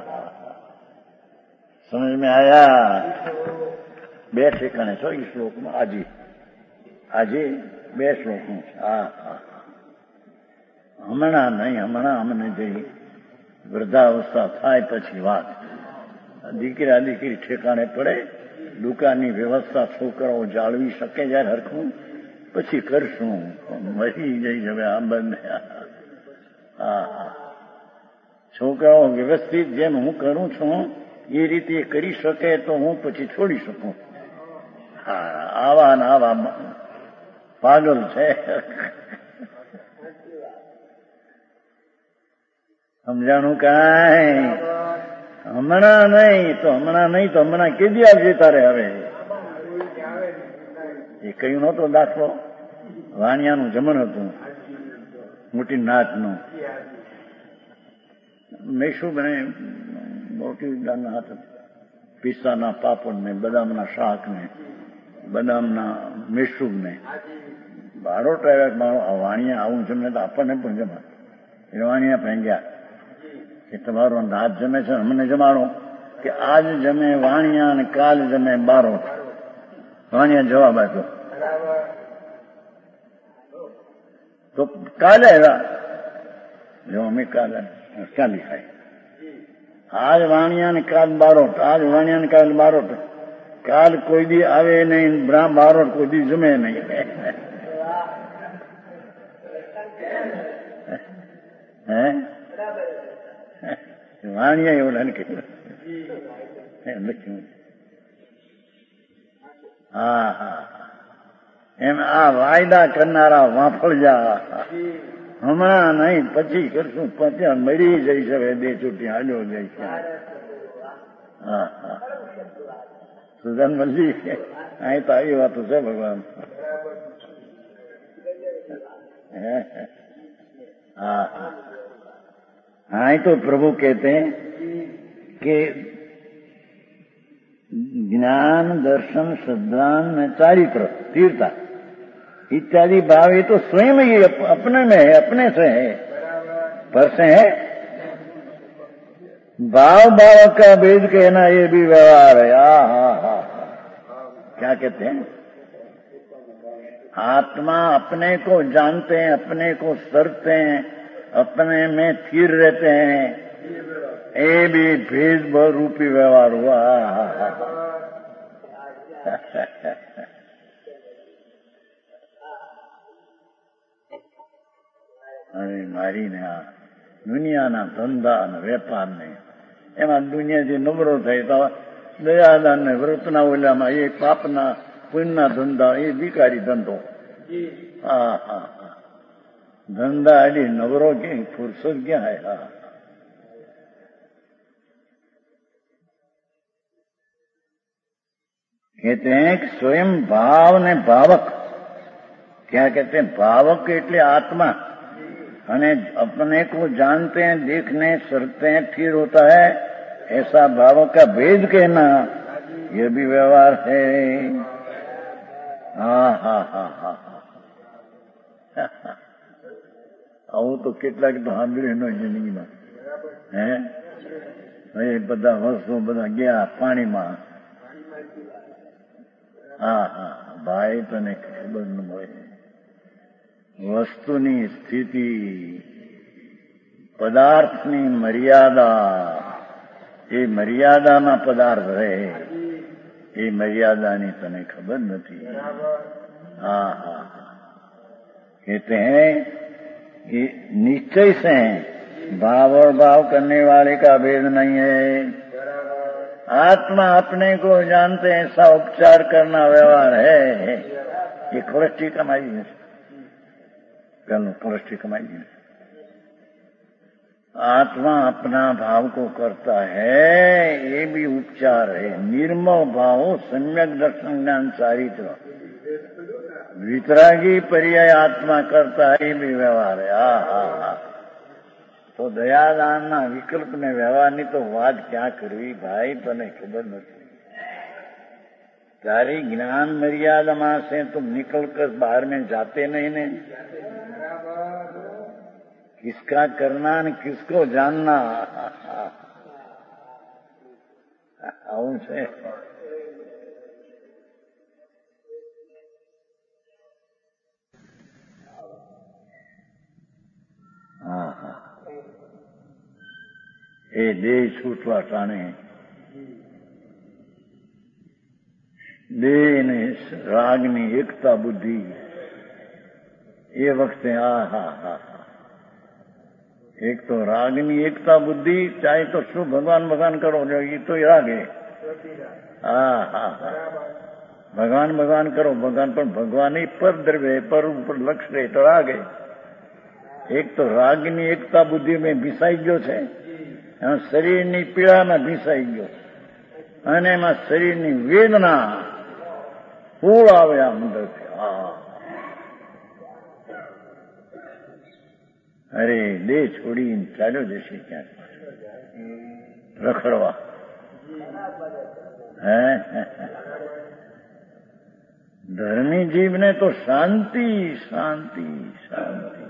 A: સમજ મેં આયા? બે ઠેકાણે છો એ શ્લોકમાં આજે આજે બે શ્લોકનું છે। હા હા, હમણાં નહીં હમણાં અમને જઈ વૃદ્ધાવસ્થા થાય પછી વાત। દીકરા દીકરી ઠેકાણે પડે, દુકાનની વ્યવસ્થા છોકરાઓ જાળવી શકે જ્યારે હરખું, પછી કરશું। મરી જઈ હવે આ બંને। હા, છોકરાઓ વ્યવસ્થિત જેમ હું કરું છું એ રીતે કરી શકે તો હું પછી છોડી શકું। હા, આવા ને આવા પાગલ છે। સમજાણું કાંઈ? હમણાં નહીં તો હમણાં નહીં તો હમણાં કેદી આવજે તારે? હવે એ કયું નહોતો દાખલો, વાણિયાનું જમણ હતું મોટી નાચનું। મેશું બને મોટી દાના હાથ પિસ્તાના પાપડ ને બદામના શાક ને બદામના મેસૂબ ને બારો ટ્રાયર મારો વાણિયા આવું જમે તો આપણને પણ જમાડે। એ વાણિયા ફેંગ્યા કે તમારો નાચ જમે છે અમને જમાડો। કે આજ જમે વાણિયા અને કાલ જમે બારોટ. વાણિયા જવાબ આપ્યો तो काल आएगा जो हमें काल क्या लिखा है? आज वाणिया ने काल बारोट. आज वाणिया ने काल बारोट. काल कोई दी आवे नहीं, ब्राह्म बारोट कोई दी जमे नहीं. है वाणिया एवं लख्યું. હા હા એમ આ વાયદા કરનારા વાફળજા હમણાં નહીં પછી કરશું, પછી મરી જઈશ, હવે દે છૂટી હાજો જઈશ. હા હા સુધાન મળી અહીં તો આવી વાતો છે ભગવાન. हाँ हाँ तो प्रभु कहते हैं कि ज्ञान दर्शन श्रद्धान चारित्र तीर्था इत्यादि भाव ये तो स्वयं ही अपने में है, अपने से है, पर से है. भाव भाव का भेद कहना ये भी व्यवहार है. हा हा हा क्या कहते हैं? आत्मा अपने को जानते हैं, अपने को सरते हैं, अपने में स्थिर रहते हैं. ये भी भेद रूपी व्यवहार हुआ. अरे मारी ने आ दुनियाना धंधा અને વેપાર ને એમાં દુનિયાથી નબળો થાય તો દયાદાન ને વ્રતના ઓલામાં એ પાપના પુણ્યના ધંધા એ ભિખારી ધંધો. હા હા હા ધંधा अड़ी नवरो के फुर्सत क्या है. हाँ कहते हैं कि स्वयं भाव ने भावक. क्या कहते हैं? भावक એટલે आत्मा, અને अपने को जानते हैं, देखने सरते हैं, स्थिर होता है, ऐसा भावक का भेद कहना यह भी व्यवहार है. हाँ हाँ हाँ हाँ આવું તો કેટલાક તો સાંભળ્યું ન જિંદગીમાં. હે એ બધા વર્ષો બધા ગયા પાણીમાં. હા હા ભાઈ તને ખબર ન હોય. વસ્તુની સ્થિતિ, પદાર્થની મર્યાદા, એ મર્યાદામાં પદાર્થ રહે, એ મર્યાદાની તને ખબર નથી. હા હા कहते हैं कि निश्चय से भाव और भाव करने वाले का भेद नहीं है. आत्मा अपने को जानते हैं, ऐसा उपचार करना व्यवहार है. ये कोलेस्ट्री कमाई है, कल कोलेस्ट्री कमाई है. आत्मा अपना भाव को करता है, ये भी उपचार है. निर्मल भाव सम्यक दर्शन ज्ञान चारित्र वितरागी पर्याय आत्मा करता है, ये भी व्यवहार है. हा हा हा तो દયાદાનના વિકલ્પને વ્યવહારની તો વાત ક્યાં કરવી ભાઈ, તને ખબર નથી. તારી જ્ઞાન મર્યાદામાં से तुम निकल कर बाहर में जाते नहीं ने. किसका करना ने किसको जानना આવું છે. હા હા એ દેહ છૂટવા ટાણે દેહ ને રાગની એકતા બુદ્ધિ એ વખતે હા હા હા एक तो रागनी एकता बुद्धि, चाहे तो શું ભગવાન ભગવાન કરો છો એ તો રાગે. હા હા હા ભગવાન ભગવાન કરો, ભગવાન પણ ભગવાન પર દ્રવ્ય પર ઉપર લક્ષ રહે તો રાગે. એક તો રાગની એકતા બુદ્ધિ મેં ભીસાઈ ગયો છે, શરીરની પીડામાં ભીસાઈ ગયો, અને એમાં શરીરની વેદના પૂળ આવે આ અંદરથી. હા અરે દેહ છોડીને ચાલ્યો જશે ક્યાંક રખડવા. હે ધર્મી જીવને તો શાંતિ શાંતિ શાંતિ.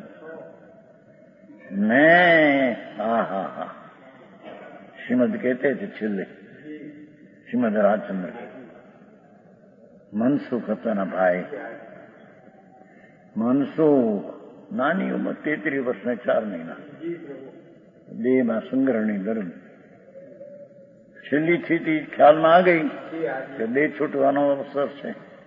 A: मैं हा हा हा श्रीमद कहते थे छेल्ले શ્રીમદ રાજચંદ્ર મનસુખ હતાના ભાઈ. મનસુખ નાની ઉંમર તેત્રીસ વર્ષને ચાર મહિના દેહમાં સંગ્રહની દરદ. છેલ્લી સ્થિતિ ખ્યાલમાં આ ગઈ કે દેહ છૂટવાનો અવસર છે.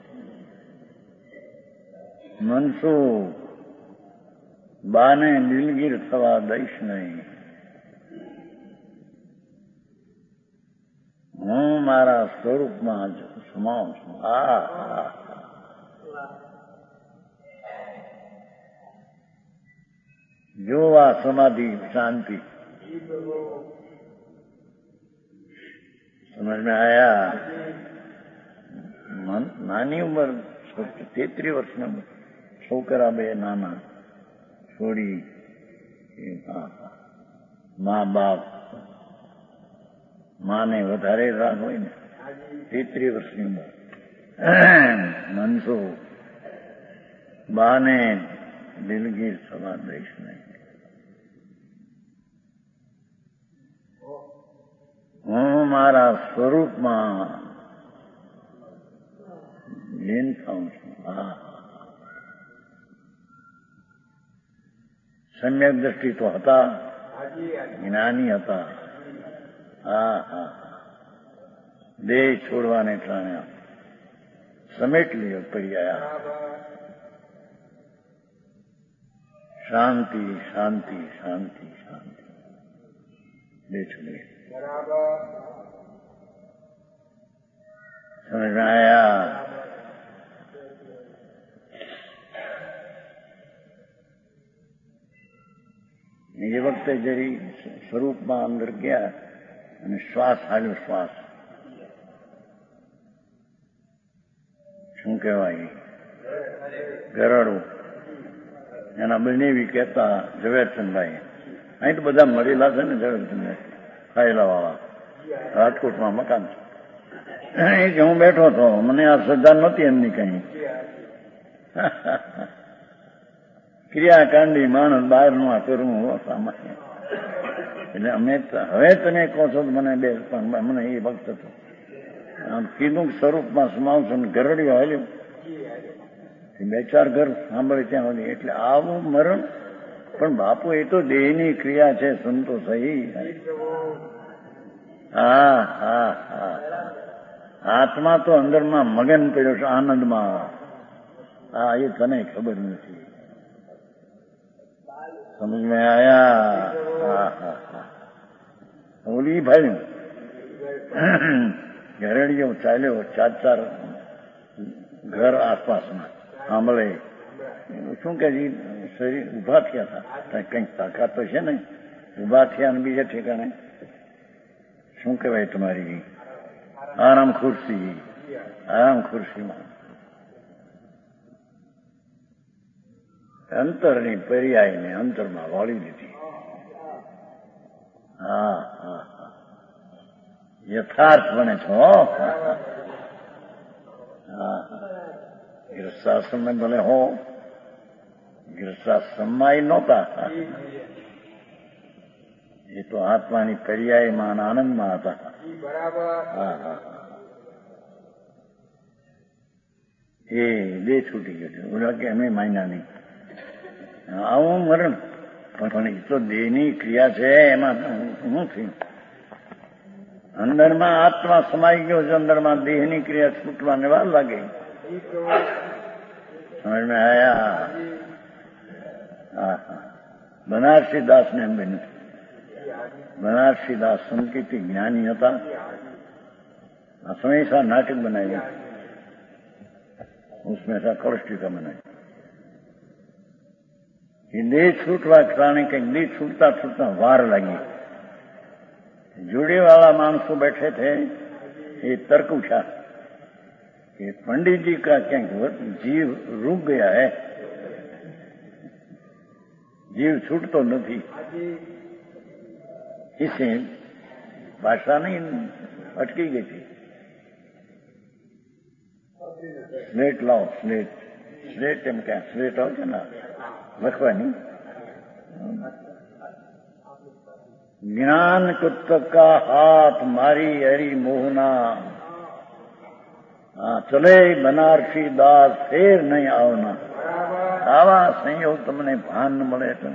A: મનસુખ બાને દિલગીર થવા દઈશ નહીં. હું મારા સ્વરૂપમાં જ સમાઉં છું. આ જોવા સમાધિ શાંતિ સમજ में आया. નાની ઉંમર તેત્રીસ વર્ષના છોકરા બે નાના છોડી મા બાપ માને વધારે રાગ હોય ને. તેત્રીસ વર્ષની ઉંમર મનસુખ બાને દિલગીર થવા દઈશ નહીં. હું મારા સ્વરૂપમાં લીન થાઉં છું. હા, સમ્યક દ્રષ્ટિ તો હતા, જ્ઞાની હતા. હા હા દેહ છોડવાને ટાણે સમેટ લ્યો પડી આવ્યા. શાંતિ શાંતિ શાંતિ શાંતિ દેહ છોડી સમજ આયા. એ વખતે જરી સ્વરૂપમાં અંદર ગયા અને શ્વાસ હાલ્યો. શ્વાસ શું કહેવાય? ગરડું. એના બનેવી કહેતા ઝવેરચંદભાઈ. અહીં તો બધા મળેલા છે ને ઝવેરચંદભાઈ ખાયેલા વાળા. રાજકોટમાં મકાન છે. હું બેઠો હતો, મને આ શ્રદ્ધા નહોતી એમની કઈ. ક્રિયાકાંડી માણસ બહારનું આ કરવું સામાન્ય. એટલે અમે હવે તમે કહો છો મને બે પણ મને એ વખત હતો આમ કીધું સ્વરૂપમાં સમાવું છું. ગરડીઓ હાલ્યું બે ચાર ઘર સાંભળે ત્યાં સુધી. એટલે આવું મરણ પણ બાપુ એ તો દેહની ક્રિયા છે. સંતો સહી. હા હા હા આત્મા તો અંદરમાં મગન પડ્યો છે આનંદમાં. હા એ તને ખબર નથી. સમજ મેં આયા. હા હા હા ઓલી ભાઈ ઘરેડીઓ ચાલ્યો ચાર ચાર ઘર આસપાસમાં સાંભળે શું કે શરીર ઉભા થયા હતા. કંઈક તાકાત તો છે ને. ઉભા થયા ને બીજા ઠેકાણે શું કહેવાય તમારી આરામ ખુરશી. આરામ ખુરશીમાં અંતરની પર્યાયને અંતરમાં વાળી દીધી. હા હા હા યથાર્થ બને છો. હા ગૃહસ્થાશ્રમ ભલે હો, ગૃહસ્થાશ્રમમાં નહોતા. એ તો આત્માની પર્યાયમાં આનંદમાં હતા. હા હા એ બે છૂટી ગયો. બોલા કે અમે માન્યા નહીં. આવું મરણ પણ એ તો દેહની ક્રિયા છે. એમાં શું થયું? અંદરમાં આત્મા સમાઈ ગયો છે. અંદરમાં દેહની ક્રિયા છૂટવાને વાર લાગે. સમજ મેં આયા. હા હા બનારસી દાસ ને એમ બન્યું. બનાरसी दास संकीर्ति ज्ञानी હતા. हमेशा नाटक बनाए उसमें ऐसा कौष्टिका बनाई. ये देह छूटवा कारण कहीं देह छूटता छूटता वार लगी. जुड़े वाला मानसो बैठे थे. ये तर्क उठा कि पंडित जी का क्या जीव रुक गया है, जीव छूटतो नहीं. इसे भाषा नहीं अटकी गई थी. स्लेट लाओ स्लेट स्लेट एम क्या स्लेट आओ ना લખવાની ज्ञान कुत्त का हाथ मारी हरी मोहना। हाँ, चले बनारसी दास फेर नहीं आवना। आवा संयोग तुमने भान न મળે તો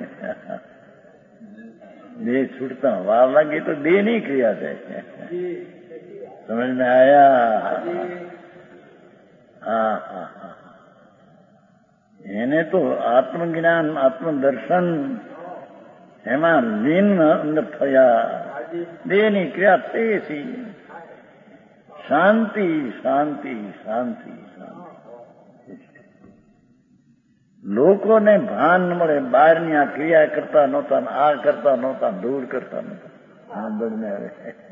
A: दे छूटता वार लगे तो दे नहीं क्रिया से समझ में आया। हाँ हाँ हाँ એને તો આત્મજ્ઞાન આત્મદર્શન એમાં લીન અંદર થયા। દેહની ક્રિયા થઈ શાંતિ શાંતિ શાંતિ શાંતિ। લોકોને ભાન ન મળે બહારની આ ક્રિયા કરતા નહોતા, આ કરતા નહોતા, દૂર કરતા નહોતા। સાંભળને આવે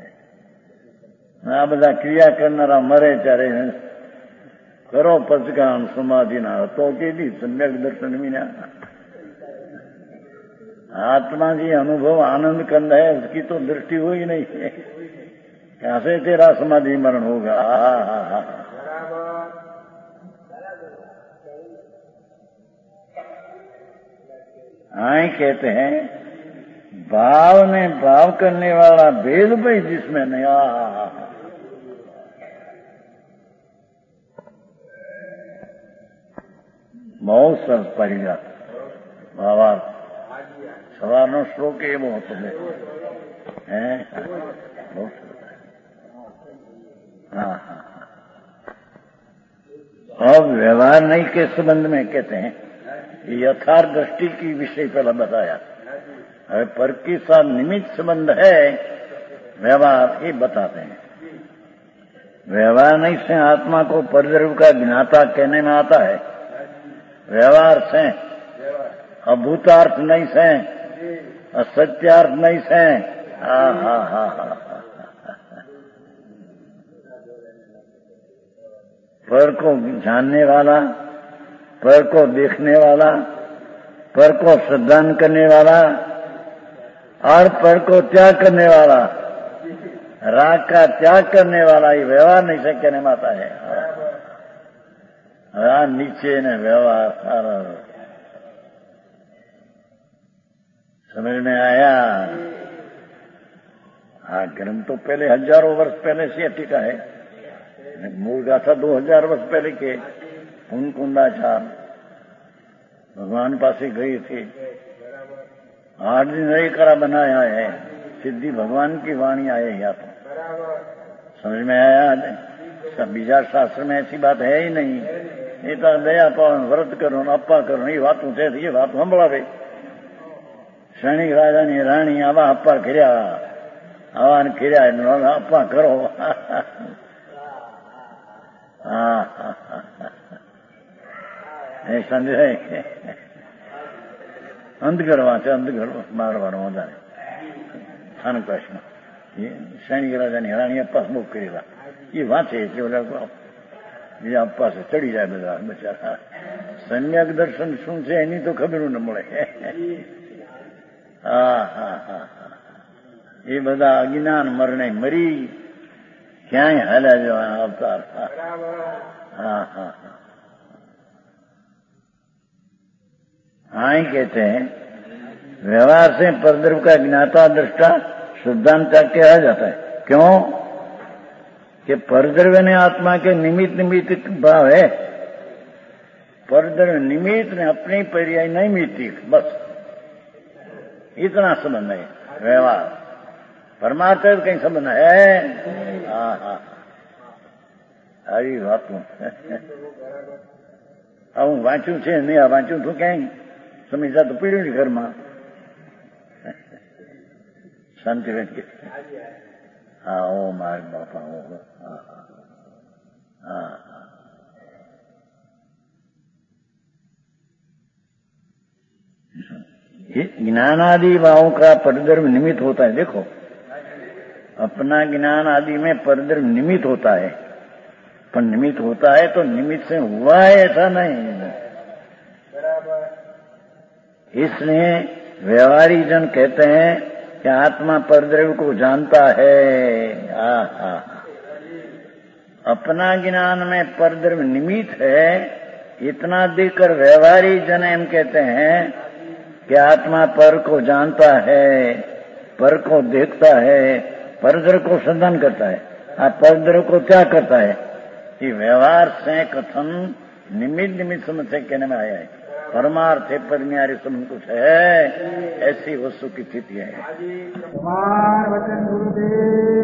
A: આ બધા ક્રિયા કરનારા મરે ત્યારે કરો પચકાન સમાધિના તો કેદી સમ્યક દર્શન વિના। आत्मा जी अनुभव आनंद करना है, उसकी तो दृष्टि हुई नहीं है। कैसे तेरा समाधि मरण होगा। आए कहते हैं भाव ने भाव करने वाला भेद भाई जिसमें नहीं। आ बहुत સરસ પડી ગયા ભાવાર્થ। સવારનો શ્લોક એવો હતો હે બહુ સરસ। हाँ हाँ अब व्यवहार नहीं के संबंध में कहते हैं यथार्थ दृष्टि की विषय पहला बताया। अरे पर के साथ निमित्त संबंध है व्यवहार ये बताते हैं। व्यवहार नहीं से आत्मा को परिद्रव्य का ज्ञाता कहने में आता है। व्यवहार से अभूतार्थ नहीं से असत्यार्थ नहीं से। हा हा हा हा पर को जानने वाला, पर को देखने वाला, पर को श्रद्धान करने वाला और पर को त्याग करने वाला, राग का त्याग करने वाला ये व्यवहार नहीं से कहने में आता है। हाँ नीचे ने व्यवहार समझ में आया। हाँ ग्रंथ तो पहले हजारों वर्ष पहले से टीका है। मूल गाथा दो हजार वर्ष पहले के कुंडाचार भगवान पास गई थी। आठ दिन रही करा बनाया है। सिद्धि भगवान की वाणी आए या तो समझ में आया। सब बीजा शास्त्र में ऐसी बात है ही नहीं। ये तो दया पावन व्रत करो अप्पा करो ये बात थे ये बात संभळावे। सैनिक राजा ने राणी आवा अप्पा खिर्या आवा ने खिर्या अप्पा करो। हाँ हाँ हाँ समझे अंत करवा से अंत कर मारवा વધારે સ્થાનક પ્રશ્ન સૈનિક રાજાની રાણી અપ્પાસ બહુ કરેલા એ વાંચે એટલે ઓલા બીજા અપ્પાસ ચડી જાય બધા બચારા। સમ્યક દર્શન શું છે એની તો ખબર ન મળે। હા હા હા એ બધા અજ્ઞાન મરણે મરી ક્યાંય હાલ્યા જવાના અવતાર। હા હા હા हाँ ही कहते हैं व्यवहार से परद्रव्य का ज्ञाता दृष्टा शुद्धांत के आ जाता है। क्यों कि परद्रव्य ने आत्मा के निमित्त निमित्त भाव है। परद्रव्य निमित्त ने अपनी पर्याय नहीं मिलती बस इतना संबंध है। व्यवहार परमार्थ कहीं संबंध है। हाँ हाँ हरी बात अब हूँ वाँचू छे नहीं आ वाँचू थू क्या समीक्षा तो पीड़્યું नहीं घर में शांति बैठ के। हाँ ओ मार बापा ओ हाँ हाँ ज्ञान आदि भावों का परिद्रव्य निमित्त होता है। देखो अपना ज्ञान आदि में परिद्रव्य निमित्त होता है पर निमित्त होता है तो निमित्त से हुआ है ऐसा नहीं। इसलिए व्यवहारी जन कहते हैं कि आत्मा परद्रव्य को जानता है। आ, आ, अपना ज्ञान में परद्रव्य निमित्त है इतना देकर व्यवहारी जन एम कहते हैं कि आत्मा पर को जानता है पर को देखता है, परदर को संधान करता है। आप परदर को क्या करता है? कि व्यवहार से कथन निमित्त निमित्त समझ से कहने में आया है। परमार्थ है परम्यारी समझ कुछ है, ऐसी वस्तु की स्थिति है।
B: वचन गुरुदेव